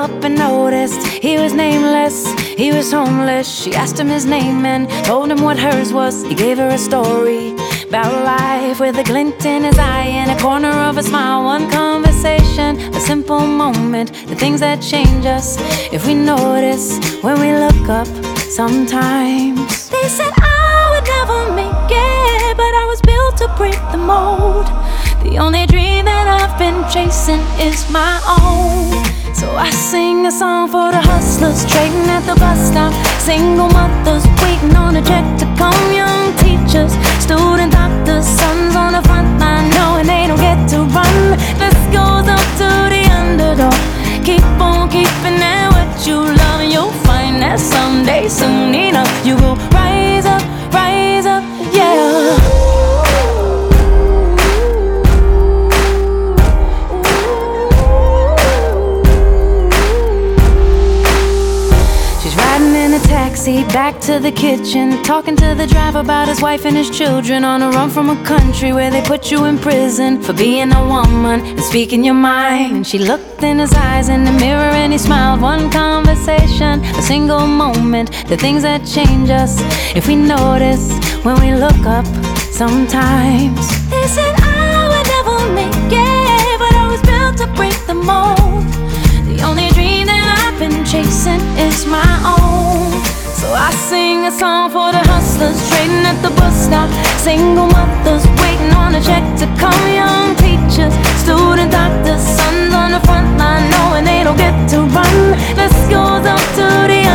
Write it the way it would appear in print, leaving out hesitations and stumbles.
up and noticed he was nameless, he was homeless. She asked him his name and told him what hers was. He gave her a story about life with a glint in his eye and a corner of a smile. One conversation, a simple moment, the things that change us if we notice when we look up sometimes. They said I would never make it, but I was built to break the mold. The only dream that I've been chasing is my own. So I sing a song for the hustlers trading at the bus stop, single mothers waiting on a check to come, young teachers, student doctors, sons on the front line knowing they don't get to run. This goes up to the underdog. Keep on keeping at what you love, and you'll find that someday, soon enough, you will rise up, yeah. Taxi back to the kitchen, talking to the driver about his wife and his children, on a run from a country where they put you in prison for being a woman and speaking your mind. And she looked in his eyes in the mirror and he smiled. One conversation, a single moment, the things that change us if we notice when we look up sometimes. They said I would never make it, but I was built to break the mold. The only dream that I've been chasing is my own. So I sing a song for the hustlers trading at the bus stop, single mothers waiting on a check to come, young teachers, student doctors, sons on the front line knowing they don't get to run. This goes up to the